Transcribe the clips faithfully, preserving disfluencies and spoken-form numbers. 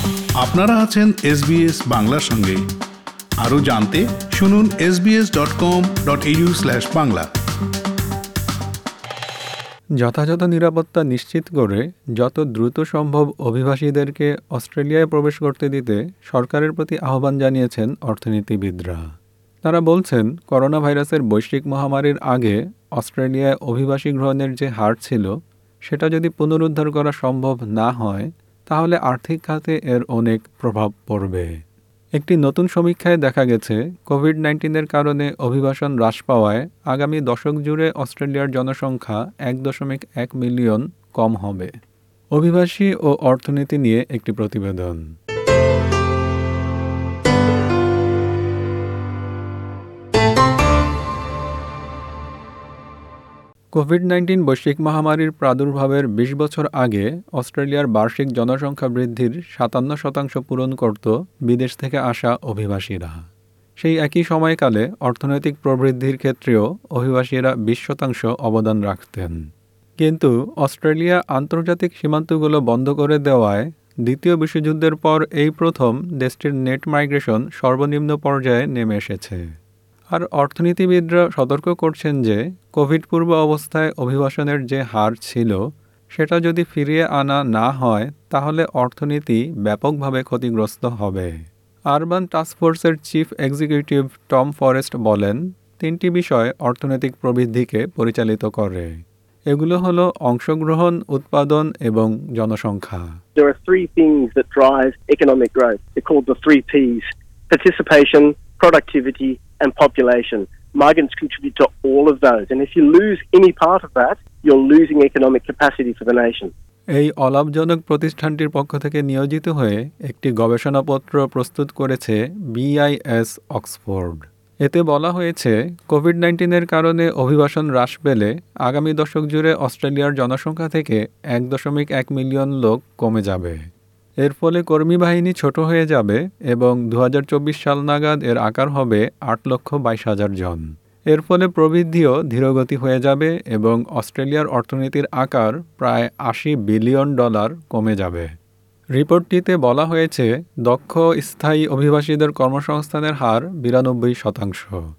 আপনারা আছেন এসবিএস বাংলার সঙ্গে। আরও জানতে শুনুন S B S dot com dot A U slash Bangla. যথাযথ নিরাপত্তা নিশ্চিত করে যত দ্রুত সম্ভব অভিবাসীদেরকে অস্ট্রেলিয়ায় প্রবেশ করতে দিতে সরকারের প্রতি আহ্বান জানিয়েছেন অর্থনীতিবিদরা। তারা বলছেন, করোনা ভাইরাসের বৈশ্বিক মহামারীর আগে অস্ট্রেলিয়ায় অভিবাসী গ্রহণের যে হার ছিল সেটা যদি পুনরুদ্ধার করা সম্ভব না হয় তাহলে আর্থিক খাতে এর অনেক প্রভাব পড়বে। একটি নতুন সমীক্ষায় দেখা গেছে, কোভিড নাইন্টিনের কারণে অভিবাসন হ্রাস পাওয়ায় আগামী দশক জুড়ে অস্ট্রেলিয়ার জনসংখ্যা এক দশমিক এক মিলিয়ন কম হবে। অভিবাসী ও অর্থনীতি নিয়ে একটি প্রতিবেদন। কোভিড নাইন্টিন বৈশ্বিক মহামারীর প্রাদুর্ভাবের বিশ বছর আগে অস্ট্রেলিয়ার বার্ষিক জনসংখ্যা বৃদ্ধির সাতান্ন শতাংশ পূরণ করত বিদেশ থেকে আসা অভিবাসীরা। সেই একই সময়কালে অর্থনৈতিক প্রবৃদ্ধির ক্ষেত্রেও অভিবাসীরা বিশ শতাংশ অবদান রাখতেন। কিন্তু অস্ট্রেলিয়া আন্তর্জাতিক সীমান্তগুলো বন্ধ করে দেওয়ায় দ্বিতীয় বিশ্বযুদ্ধের পর এই প্রথম দেশটির নেট মাইগ্রেশন সর্বনিম্ন পর্যায়ে নেমে এসেছে। আর অর্থনীতিবিদরা সতর্ক করছেন যে কোভিড পূর্ব অবস্থায় অভিবাসনের যে হার ছিল সেটা যদি ফিরিয়ে আনা না হয় তাহলে অর্থনীতি ব্যাপকভাবে ক্ষতিগ্রস্ত হবে। আরবান টাস্কফোর্সের চিফ এক্সিকিউটিভ টম ফরেস্ট বলেন, তিনটি বিষয় অর্থনৈতিক প্রবৃদ্ধিকে পরিচালিত করে। এগুলো হলো অংশগ্রহণ, উৎপাদন এবং জনসংখ্যা। There are three things that drive economic growth. They're called the three P's: participation, productivity, and population. Migrants contribute to all of those. And if you lose any part of that, you're losing economic capacity for the nation. এই অলাভজনক প্রতিষ্ঠানটির পক্ষ থেকে নিয়োজিত হয়ে একটি গবেষণাপত্র প্রস্তুত করেছে বি আই এস অক্সফোর্ড। এতে বলা হয়েছে, কোভিড নাইন্টিনের কারণে অভিবাসন হ্রাস পেলে আগামী দশক জুড়ে অস্ট্রেলিয়ার জনসংখ্যা থেকে এক দশমিক এক মিলিয়ন লোক কমে যাবে। এর ফলে কর্মী বাহিনী ছোট হয়ে যাবে এবং দু হাজার চব্বিশ সাল নাগাদ এর আকার হবে আট লক্ষ বাইশ হাজার জন। এর ফলে প্রবৃদ্ধিও ধীরগতি হয়ে যাবে এবং অস্ট্রেলিয়ার অর্থনীতির আকার প্রায় আশি বিলিয়ন ডলার কমে যাবে। রিপোর্টটিতে বলা হয়েছে, দক্ষ স্থায়ী অভিবাসীদের কর্মসংস্থানের হার বিরানব্বই শতাংশ।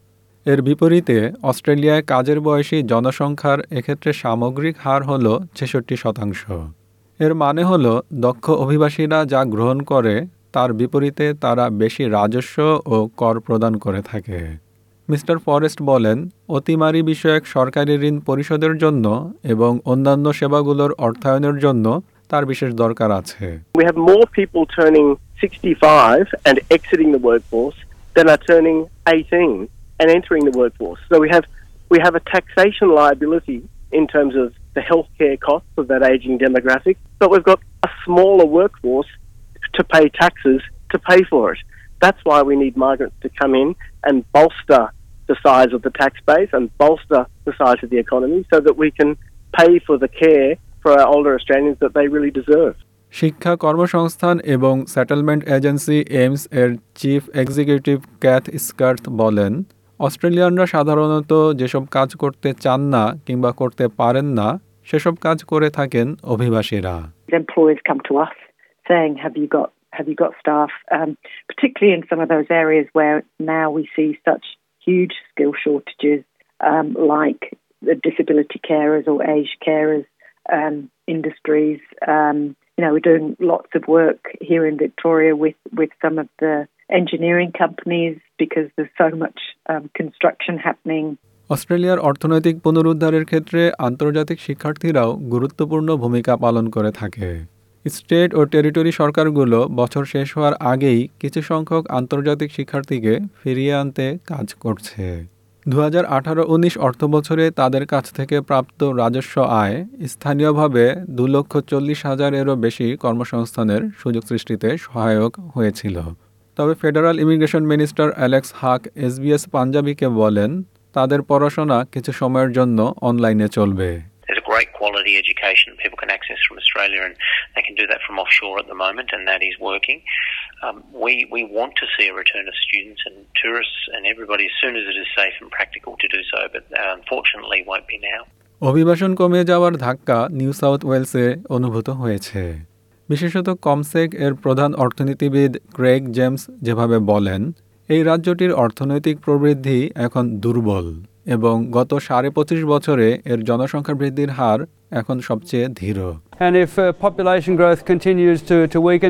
এর বিপরীতে অস্ট্রেলিয়ায় কাজের বয়সী জনসংখ্যার এক্ষেত্রে সামগ্রিক হার হল ছেষট্টি শতাংশ। এর মানে হলো দক্ষ অভিবাসীরা যা গ্রহণ করে তার বিপরীতে তারা বেশি রাজস্ব ও কর প্রদান করে থাকে। মিস্টার ফরেস্ট বলেন, অতিমারি বিষয়ক সরকারি ঋণ পরিশোধের জন্য এবং অন্যান্য সেবাগুলোর অর্থায়নের জন্য তার বিশেষ দরকার আছে। We have more people turning sixty-five and exiting the workforce than are turning eighteen and entering the workforce. So we have we have a taxation liability in terms of the healthcare costs of that aging demographic, but we've got a smaller workforce to pay taxes to pay for it. That's why we need migrants to come in and bolster the size of the tax base and bolster the size of the economy so that we can pay for the care for our older Australians that they really deserve. শিক্ষা, কর্মসংস্থান এবং settlement agency AMES এর chief executive Cath Scarth বলেন, অস্ট্রেলিয়ানরা সাধারণত যেসব কাজ করতে চান না কিংবা করতে পারেন না সেসব কাজ করে থাকেন অভিবাসীরা। Employers come to us saying, have you got have you got staff, um, particularly in some of those areas where now we see such huge skill shortages, um, like the disability carers or aged carers um, industries. Um, you know, we're doing lots of work here in Victoria with, with some of the engineering companies because there's so much um, construction happening. অস্ট্রেলিয়ার অর্থনৈতিক পুনরুদ্ধারের ক্ষেত্রে আন্তর্জাতিক শিক্ষার্থীরাও গুরুত্বপূর্ণ ভূমিকা পালন করে থাকে। স্টেট ও টেরিটরি সরকারগুলো বছর শেষ হওয়ার আগেই কিছু সংখ্যক আন্তর্জাতিক শিক্ষার্থীকে ফিরিয়ে আনতে কাজ করছে। দু হাজার আঠারো উনিশ অর্থবছরে তাদের কাছ থেকে প্রাপ্ত রাজস্ব আয় স্থানীয়ভাবে দু লক্ষ চল্লিশ হাজারেরও বেশি কর্মসংস্থানের সুযোগ সৃষ্টিতে সহায়ক হয়েছিল। তবে federal immigration minister Alex Hawke SBS পাঞ্জাবিকে বলেন, তাদের পড়াশোনা কিছু সময়ের জন্য অনলাইনে চলবে। There's a great quality education people can access from Australia, and they can do that from offshore at the moment, and that is working. Um, we we want to see a return of students and tourists and everybody as soon as it is safe and practical to do so, but uh, unfortunately won't be now. অভিবাসন কমে যাওয়ার ধাক্কা new south ওয়েলসে অনুভূত হয়েছে। বিশেষত কমসেক এর প্রধান অর্থনীতিবিদ ক্রেগ জেমস যেভাবে বলেন, এই রাজ্যটির অর্থনৈতিক প্রবৃদ্ধি এখন দুর্বল এবং গত সাড়ে পঁচিশ বছরে এর জনসংখ্যা বৃদ্ধির হার এখন সবচেয়ে ধীর। And if uh, population growth continues to, to weaken,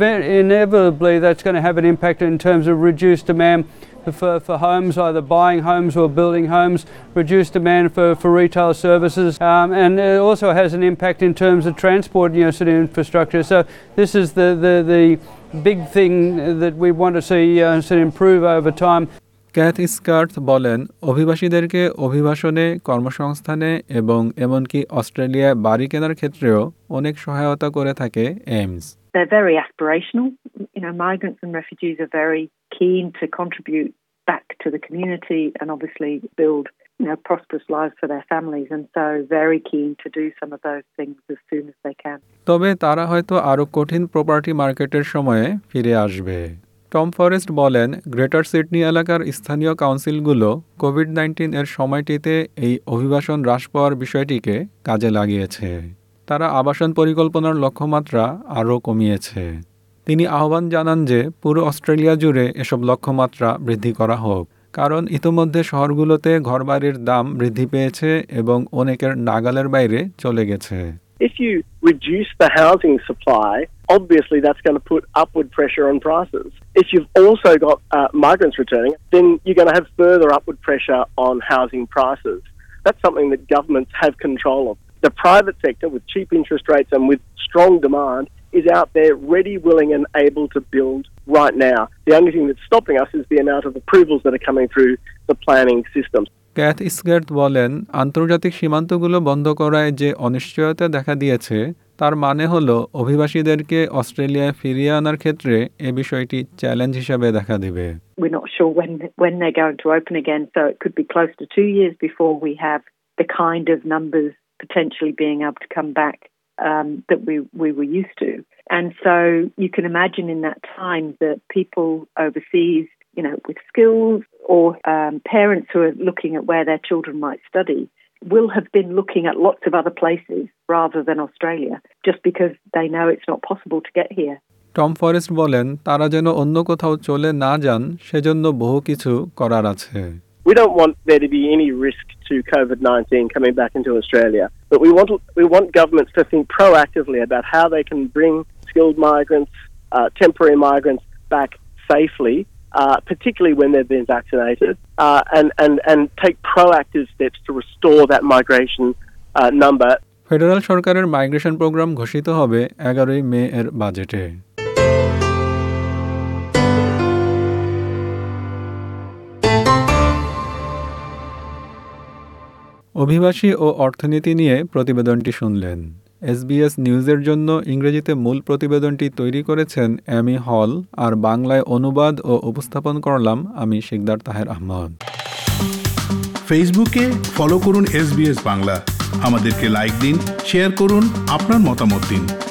inevitably that's going to have an impact in terms of reduced demand for, for homes, either buying homes or building homes, reduced demand for, for retail services, um, and it also has an impact in terms of transport, you know, sort of infrastructure. So this is the, the, the big thing that we want to see uh, sort of improve over time. Cath Scarth বলেন, অভিবাসীদেরকে অভিবাসনে, কর্মসংস্থানে এবং এমনকি অস্ট্রেলিয়ায় বাড়ি কেনার ক্ষেত্রেও অনেক সহায়তা করে থাকে AMES. They're very aspirational. You know, migrants and refugees are very keen to contribute back to the community and obviously build, you know, prosperous lives for their families, and so very keen to do some of those things as soon as they can. তবে তারা হয়তো আরও কঠিন property মার্কেটের সময়ে ফিরে আসবে। Tom Forrest বলেন, গ্রেটার সিডনি এলাকার স্থানীয় কাউন্সিলগুলো কোভিড নাইন্টিন এর সময়টিতে এই অভিবাসন হ্রাস পাওয়ার বিষয়টিকে কাজে লাগিয়েছে। তারা আবাসন পরিকল্পনার লক্ষ্যমাত্রা আরও কমিয়েছে। তিনি আহ্বান জানান যে পুরো অস্ট্রেলিয়া জুড়ে এসব লক্ষ্যমাত্রা বৃদ্ধি করা হোক, কারণ ইতোমধ্যে শহরগুলোতে ঘরবাড়ির দাম বৃদ্ধি পেয়েছে এবং অনেকের নাগালের বাইরে চলে গেছে। If you reduce the housing supply, obviously that's going to put upward pressure on prices. If you've also got uh, migrants returning, then you're going to have further upward pressure on housing prices. That's something that governments have control of. The private sector, with cheap interest rates and with strong demand, is out there ready, willing and able to build right now. The only thing that's stopping us is the amount of approvals that are coming through the planning system. Cath Scarth বলেন, আন্তর্জাতিক সীমান্তগুলো বন্ধ করায় যে অনিশ্চয়তা দেখা দিয়েছে তার মানে হলো অভিবাসীদেরকে অস্ট্রেলিয়ায় ফিরিয়ে আনার ক্ষেত্রে এ বিষয়টি চ্যালেঞ্জ হিসেবে দেখা দেবে। We're not sure when when they're going to open again, so it could be close to two years before we have the kind of numbers potentially being able to come back um, that we, we were used to. And so you can imagine in that time that people overseas, you know, with skills or um, parents who are looking at where their children might study will have been looking at lots of other places rather than Australia, just because they know it's not possible to get here. Tom Forrest বলেন, তারা যেন অন্য কোথাও চলে না যান সেজন্য বহু কিছু করার আছে। We don't want there to be any risk to COVID nineteen coming back into Australia, but we want we want governments to think proactively about how they can bring skilled migrants, uh, temporary migrants back safely, uh, particularly when they've been vaccinated, uh, and, and, and take proactive steps to restore that migration uh, number. Federal সরকারের migration program ঘোষিত হবে এগারোই মে এর বাজেটে। অভিবাসী ও অর্থনীতি নিয়ে প্রতিবেদনটি শুনলেন। এসবিএস নিউজের জন্য ইংরেজিতে মূল প্রতিবেদনটি তৈরি করেছেন অ্যামি হল, আর বাংলায় অনুবাদ ও উপস্থাপন করলাম আমি শিকদার তাহের আহমদ। ফেসবুকে ফলো করুন এসবিএস বাংলা, আমাদেরকে লাইক দিন, শেয়ার করুন, আপনার মতামত দিন।